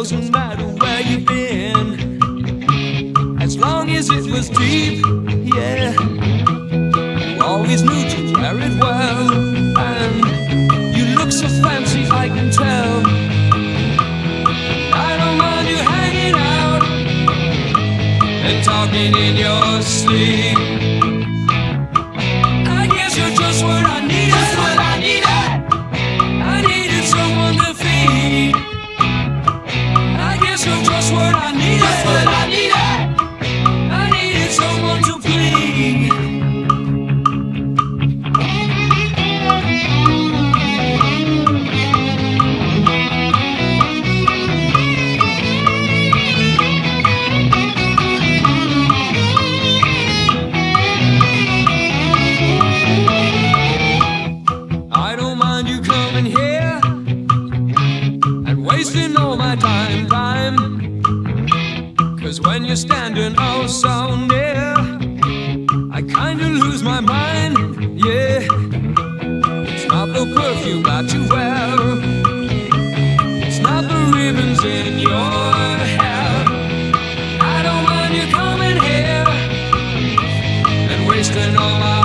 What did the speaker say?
doesn't matter where you've been, as long as it was deep, yeah. You always knew to wear it well, and you look so fancy, I can tell. I don't mind you hanging out and talking in your sleep. I guess you're just what I needed. Just what I needed. I needed someone to feed. I guess you're just what I needed. Just what I needed. I needed someone to please. I don't mind you coming here and wasting all my time. 'Cause when you're standing oh so near, I kinda lose my mind, yeah. It's not the perfume that you wear, it's not the ribbons in your hair. I don't mind you coming here and wasting all my